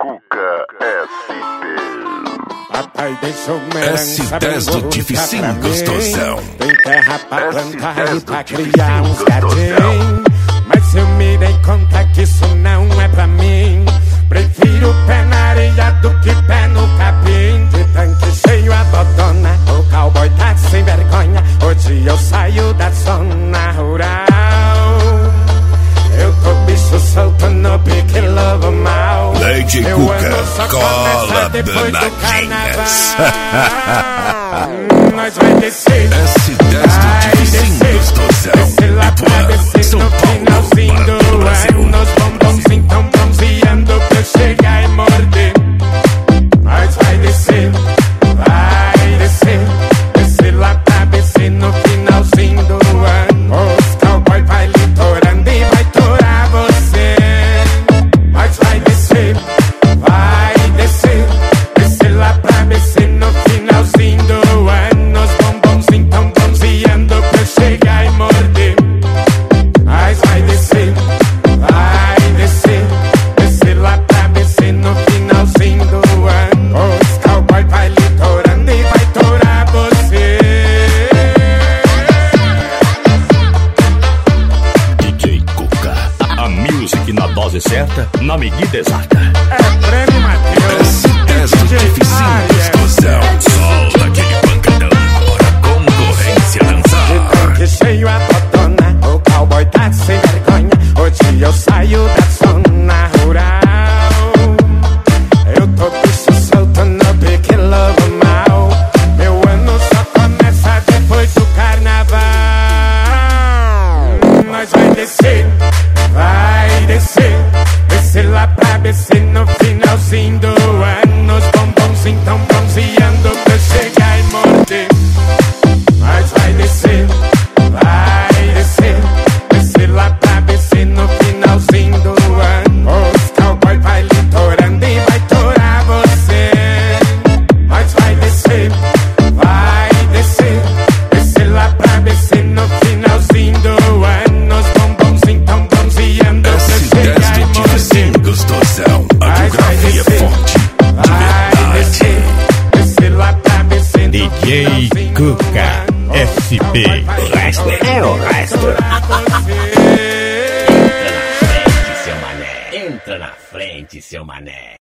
Cuca SP. Papai deixou melança S10 do Dificinho Gostosão. Tem terra pra plantar S10 e pra do criar uns Dificinho gatinhos. Mas eu me dei conta que isso não é pra mim. Prefiro pé na areia do que pé no capim. De tanque cheio a botona, o cowboy tá sem vergonha. Hoje eu saio da zona rural. Eu tô bicho solto no pique lobo mal. Lady Meu Cuca, ano só cola começa depois do danadinhas. carnaval. Nós vai descer, S10 do Dificinho Gostosão. descer lá pra descer São no Paulo, finalzinho para do todo o Brasil. ano. Nos bombonzinhos tão bronzeando pra eu chegar e morder. Nós vai descer, descer lá pra descer no finalzinho do ano. Os cowboy vai litorando e vai torar você. Nós vai descer, descer lá pra descer no finalzinho do ano. Os bombonzinhos tão bronzeando pra eu chegar e morder. Nós vai descer, descer lá pra descer no finalzinho do ano. Os cowboy vai litorando e vai torar você. DJ Cuca, a music na dose certa, na medida exata. É prêmio Matheus. S10 do Dificinho Gostosão. Solta aquele pancadão para a concorrência De dançar. tanque cheio a botona, o cowboy tá sem vergonha. Hoje eu saio da zona rural. Eu tô bicho solto no pique lobo mal. Meu ano só começa depois do carnaval. Nós vai descer, descer lá pra descer no finalzinho do ano. Os bombonzinhos tão bronzeando pra eu chegar e morder. Nós vai descer, descer lá pra descer no finalzinho do ano. Os cowboy vai litorando e vai torar você. Nós vai descer, descer lá pra descer no finalzinho do ano. Os bombonzinhos tão bronzeando pra eu S10 chegar e do morder. Dificinho Gostosão. A Vai geografia descer, forte, de verdade. descer lá pra descer no DJ finalzinho do Cuca, ano. SP. O resto é o resto. Você. Entra na frente, seu mané.